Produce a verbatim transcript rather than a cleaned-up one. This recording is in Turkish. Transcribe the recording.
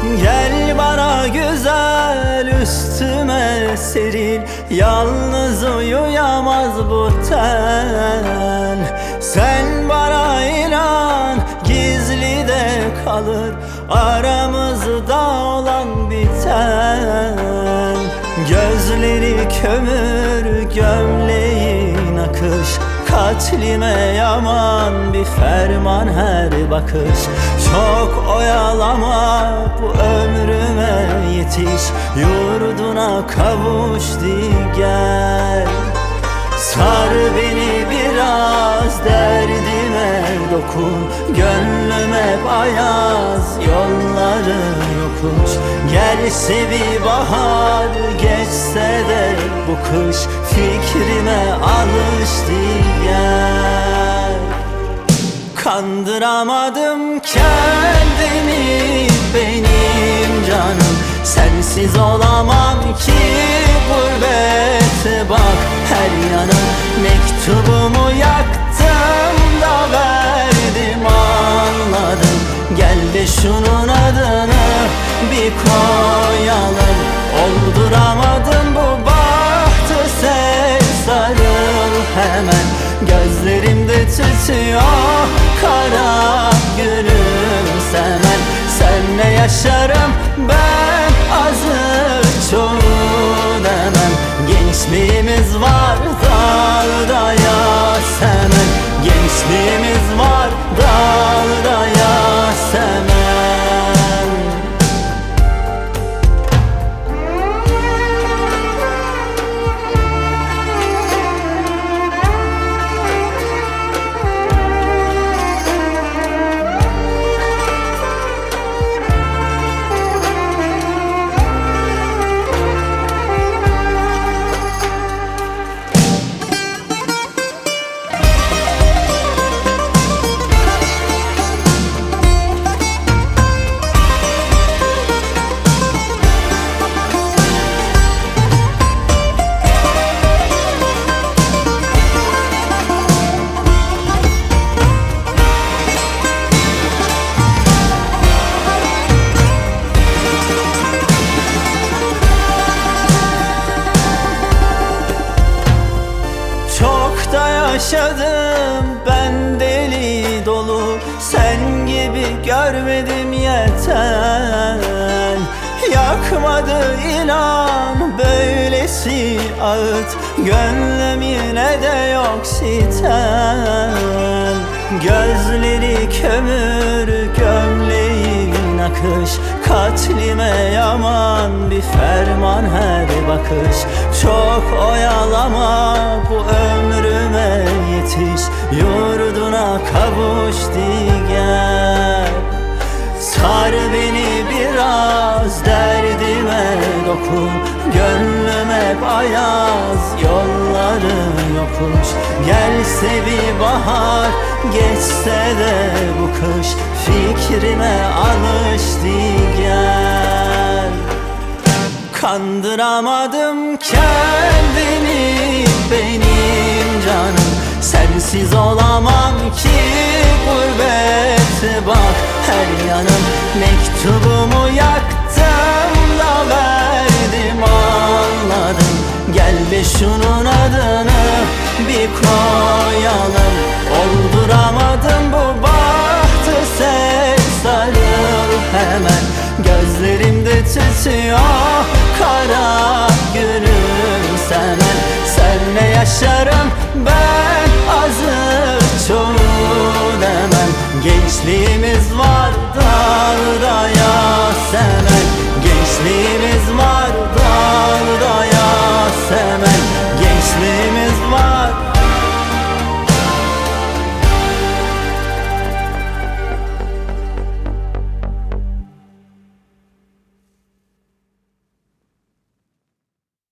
Gel bana güzel üstüme seril, yalnız uyuyamaz bu ten. Sen bana inan, gizli de kalır aramızda olan biten. Gözleri kömür, gömleğin akış, katlime yaman bir ferman her bakış. Çok oyalama, bu ömrüme yetiş, yurduna kavuş di gel. Sar beni biraz, derdime dokun, gönlüme bayaz, yolları yokuş. Gelse bir bahar, geçse de bu kış, fikrime alıştı gel. Kandır,amadım kendimi benim canım, sensiz olamam ki gurbete bak her yanım. Mektubumu yaktım da verdim, anladım. Gel de şunun adını bir koyalım. Olduramadım bu bahtı, sen sarıl hemen. Gözlerimde tütüyor kara gülümsemen. Senle yaşarım ben, azı çoğu demem. Gençliğimiz var dalda yasemen, gençliğimiz var dalda yasemen. Yaşadım ben deli dolu, sen gibi görmedim yeter. Yakmadı inan böylesi ağıt, gönlüm yine de yok sitem. Gözleri kömür, gömleğin akış, katlime yaman bir ferman her bakış. Çok oyalama, bu ömrüme yetiş, yurduna kavuş di gel. Sar beni biraz, derdime dokun, gönlüme bayaz, yolları yokuş. Gelse bir bahar, geçse de bu kış, fikrime alıştı gel. Kandıramadım kendimi benim canım, sensiz olamam ki gurbete bak her yanım. Mektubumu yaktım da verdim, anladım. Gel de şunun adını bir koyalım. Olduramadım bu bahtı, sen sarıl hemen. Gözlerimde tütüyor kara gülümsemen. Senle yaşarım ben, azı çoğu demem. Gençliğimiz var